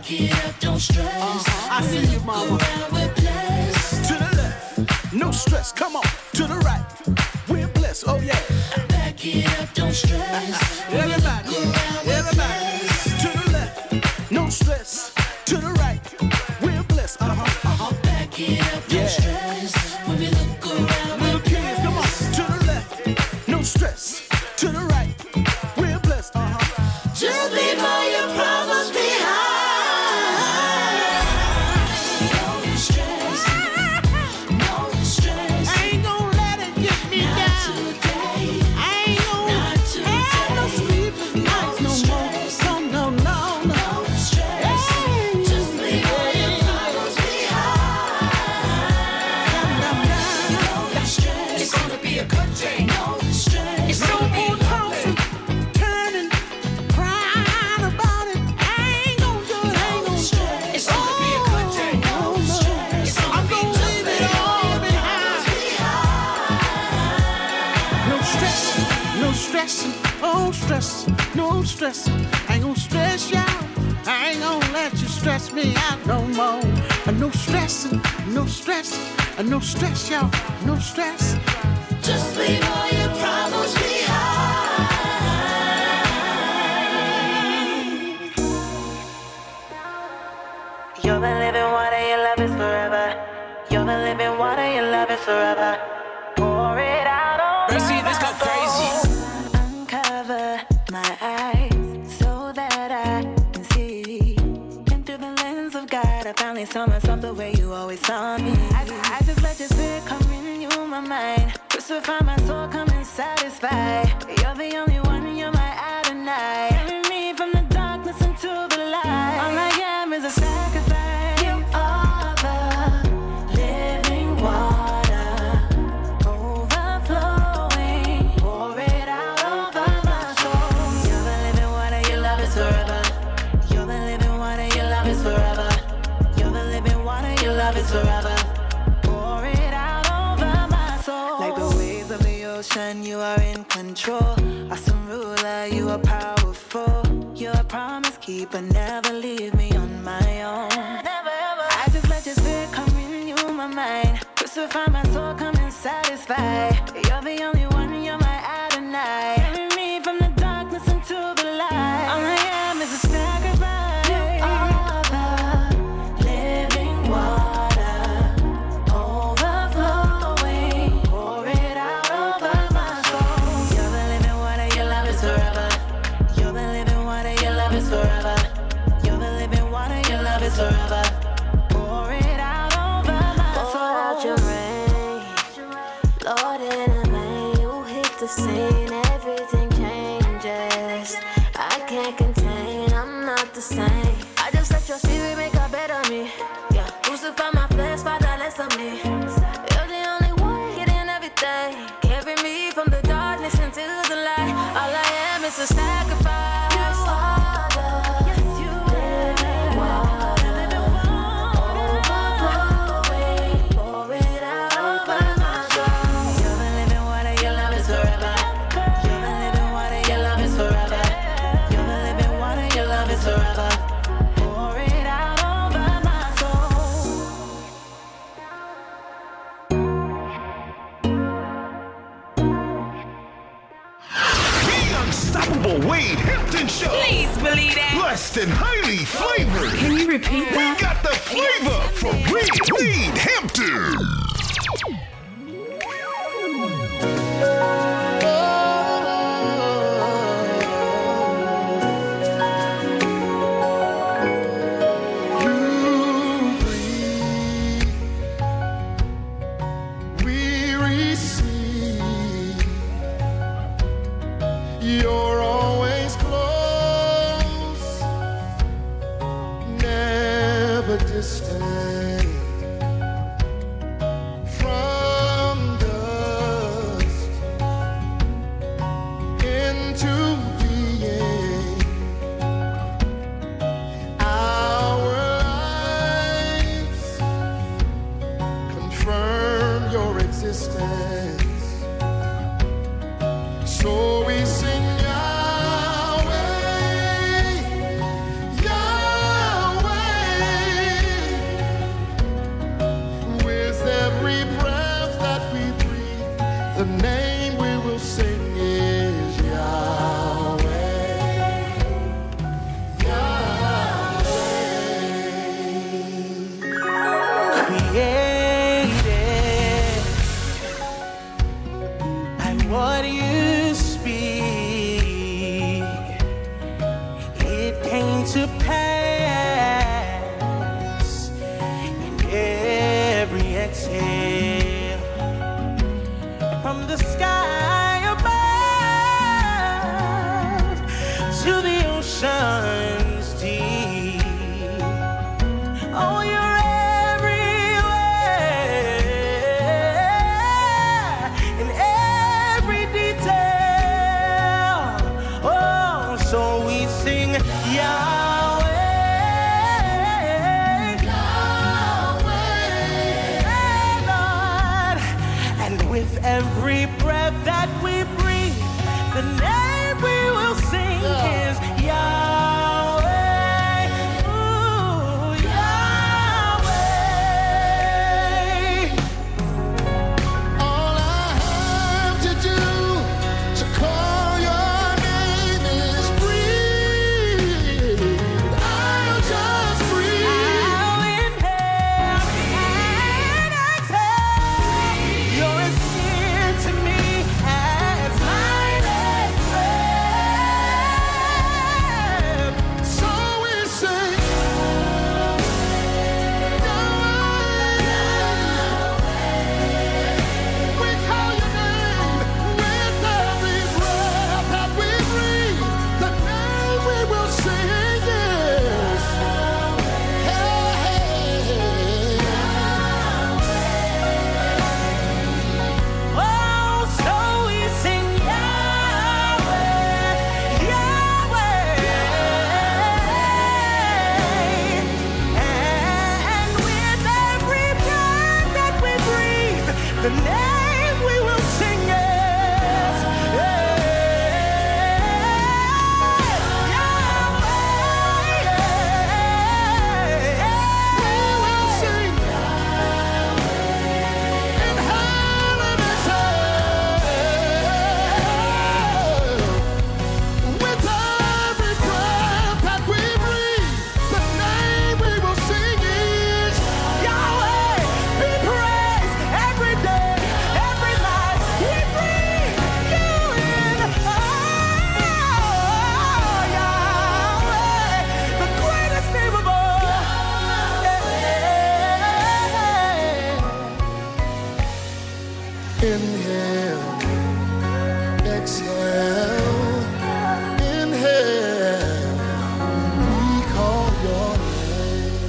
Back it up, don't stress. I see you, mama. We're blessed. To the left, no stress. Come on, to the right, we're blessed. Oh yeah. Back it up, don't stress. Everybody, everybody. To the left, no stress. To the right, we're blessed. Back it up, don't stress. When we look around, little kids, come on. To the left, no stress. To the right, we're blessed. Just leave all your problems behind. No stress, no stress. I ain't gonna let it get me Not down. today. I ain't gonna have no sleepless nights no more. No, no, no, no. No stress. Just leave all your problems behind. No stress. It's gonna be a good day. No stress. It's No gonna be more tossing, turning, crying about it. I ain't gonna do it. I ain't gonna do it. It's gonna be a good day. No stress. It's gonna I'm be gonna just leave it all behind. No stress, no stressing, oh stress, no stress. I ain't gonna stress you out. I ain't gonna let you stress me out no more. No stressing, no stress, no stress, y'all, no stress. Just leave all your problems behind. You're the living water, your love is forever. You're the living water, your love is forever. Pour it out on Mercy, let's go crazy. Uncover my eyes so that I can see. And through the lens of God, I finally saw myself the way you always saw me. I just let your spirit come in, you my mind. Crucify my soul, come and satisfy. You're the only one, you're my Adonai. Carry me from the darkness into the light. All I am is a sacrifice. You are the living water, overflowing. Pour it out over my soul. You're the living water, your love is forever. You're the living water, your love is forever. You're the living water, your love is forever. Pour it out over my soul. Like the waves of the ocean, you are in control. Awesome ruler, you are powerful. You're a promise keeper, never leave me on my own. Never ever. I just let your spirit come in, you my mind. Crucify my soul, come and satisfy. You're the only one, you're my Adonai. Carry me from the darkness into the light. All I am is a sacrifice. You are the living water, overflowing. Pour it out over my soul. You're the living water, your love is forever. You're the living water, your love is forever. You're the living water, your love is forever. Pour it out over my soul. Pour out your rain, Lord, in a man, you hit the scene, everything changes. I can't contain, I'm not the same. I just let your spirit make a better me. Yeah, crucify my flesh, Father, less of me. You're the only one hitting everything. Carry me from the darkness into the light. All I am is a sacrifice. You are the living water, overflowing. Pour it out over my soul. You're the living water, your love is forever. You're the living water, your love is forever. You're the living water, your love is forever. Pour it out over my soul. The unstoppable Wade Hampton Show. Please believe that. Blessed and highly flavored. Can you repeat We that? got the flavor for Wade Hampton. We receive. You're always close, never distant. came to pass in every exhale from the sky above to the ocean's deep. Oh, you're everywhere in every detail. Oh, so we sing Yahweh, Lord, and with every breath that we breathe, the name we will sing is Yahweh. Ooh, Yahweh. All I have to do to call your name is breathe. I'll just breathe. I'll inhale and exhale. You're as near to me as my next breath. So we sing Yahweh. We call your name with every breath that we breathe. The name we will sing is Oh, so we sing Yahweh, Yahweh. And with every breath that we breathe, the name we will sing is Yahweh. Be praised every day, every life. We breathe you in. Oh, Yahweh, the greatest name of all. inhale, exhale, inhale. We call your name.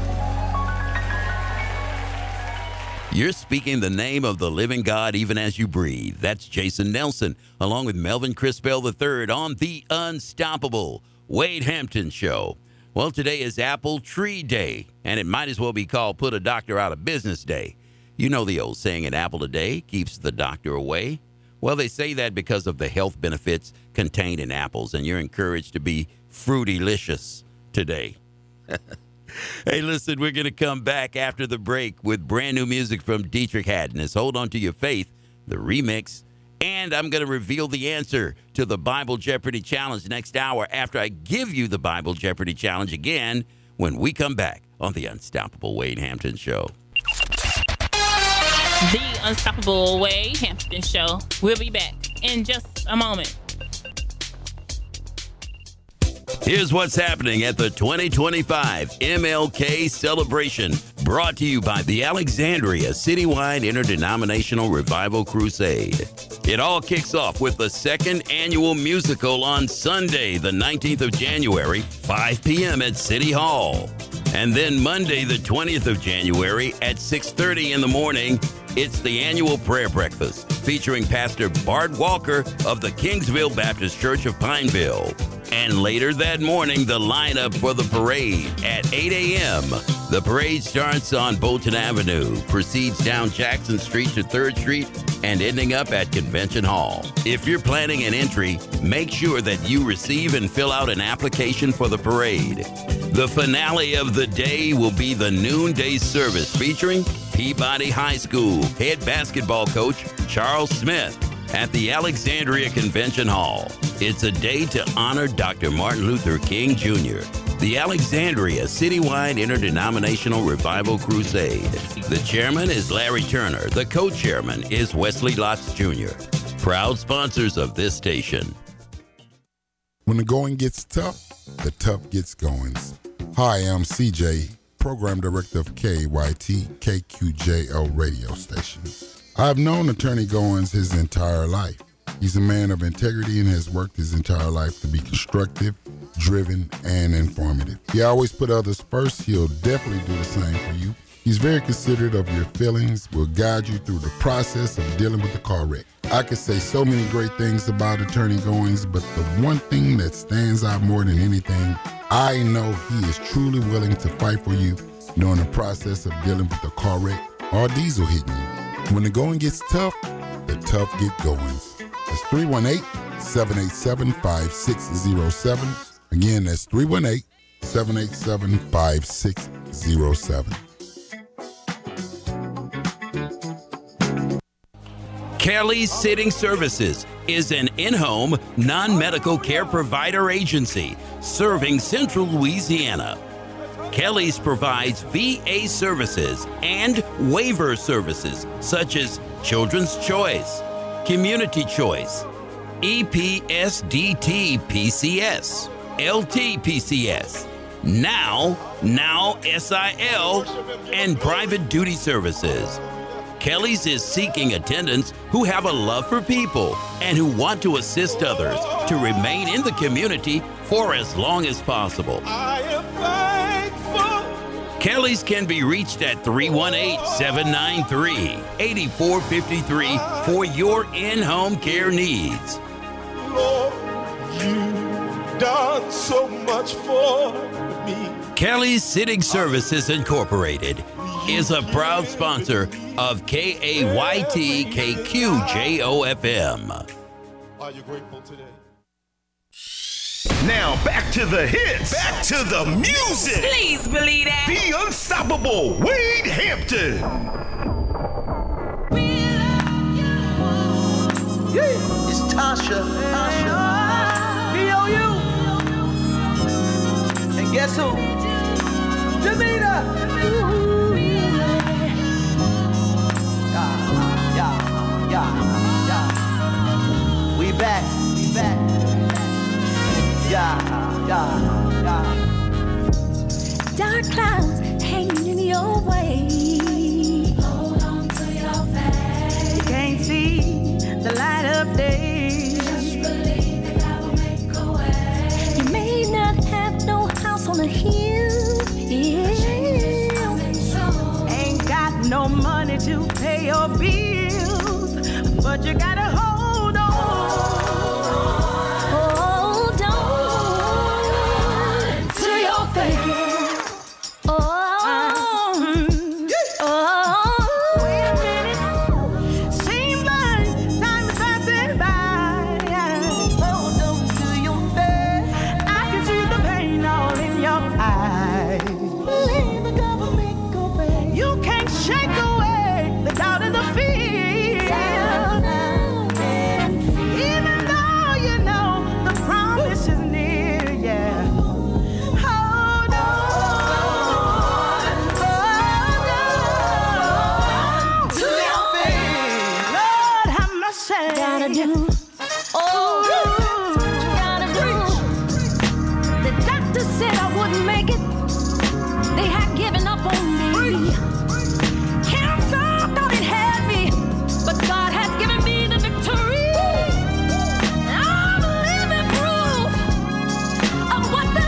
You're speaking the name of the living God even as you breathe. That's Jason Nelson, along with Melvin Crispell III on The Unstoppable Wade Hampton Show. Well, today is Apple Tree Day, and it might as well be called Put a Doctor Out of Business Day. You know the old saying, an apple a day keeps the doctor away. Well, they say that because of the health benefits contained in apples, and you're encouraged to be fruitylicious today. Hey, listen, we're going to come back after the break with brand new music from Dietrich Haddon. It's Hold On to Your Faith, the remix. And I'm going to reveal the answer to the Bible Jeopardy Challenge next hour after I give you the Bible Jeopardy Challenge again when we come back on the Unstoppable Wade Hampton Show. The Unstoppable Wade Hampton Show. We'll be back in just a moment. Here's what's happening at the 2025 MLK Celebration, brought to you by the Alexandria Citywide Interdenominational Revival Crusade. It all kicks off with the second annual musical on Sunday, the 19th of January, 5 p.m. at City Hall. And then Monday, the 20th of January at 6:30 in the morning, it's the annual prayer breakfast featuring Pastor Bart Walker of the Kingsville Baptist Church of Pineville. And later that morning, the lineup for the parade at 8 a.m. The parade starts on Bolton Avenue, proceeds down Jackson Street to 3rd Street, and ending up at Convention Hall. If you're planning an entry, make sure that you receive and fill out an application for the parade. The finale of the day will be the noonday service featuring Peabody High School head basketball coach Charles Smith at the Alexandria Convention Hall. It's a day to honor Dr. Martin Luther King Jr. The Alexandria Citywide Interdenominational Revival Crusade. The chairman is Larry Turner. The co-chairman is Wesley Lotz Jr. Proud sponsors of this station. When the going gets tough, The Tough Gets Goings. Hi, I'm CJ, Program Director of KYT KQJO radio station. I've known Attorney Goins his entire life. He's a man of integrity and has worked his entire life to be constructive, driven, and informative. He always put others first. He'll definitely do the same for you. He's very considerate of your feelings, will guide you through the process of dealing with the car wreck. I could say so many great things about Attorney Goins, but the one thing that stands out more than anything, I know he is truly willing to fight for you during the process of dealing with the car wreck or diesel hitting you. When the going gets tough, the tough get goings. That's 318-787-5607. Again, that's 318-787-5607. Kelly's Sitting Services is an in-home, non-medical care provider agency serving Central Louisiana. Kelly's provides VA services and waiver services such as Children's Choice, Community Choice, EPSDT PCS, LT PCS, Now SIL, and private duty services. Kelly's is seeking attendants who have a love for people and who want to assist others to remain in the community for as long as possible. I am thankful. Kelly's can be reached at 318-793-8453 for your in-home care needs. Lord, you done so much for me. Kelly's Sitting Services Incorporated is a proud sponsor of KAYT KQJO-FM. Are you grateful today? Now back to the hits. Back to the music. Please believe that. The unstoppable Wade Hampton. It's Tasha. B.O.U. And guess who? Jamina. Yeah. We back. Yeah. Dark clouds hanging in your way. Hold on to your faith. You can't see the light of day. Just believe that God will make a way. You may not have no house on a hill. Yeah. Ain't got no money to pay your bills, but you gotta hold on. Hold on to your faith. Wait a minute. Seems like time is passing by. Hold on to your faith. I can see the pain all in your eyes. Believe the government go back. You can't shake away the doubt and the fear. Even though you know the promise is near, yeah. Hold on to your faith. Lord, have mercy. Gotta do. Gotta do. The doctor said I wouldn't make it. They had given up on me.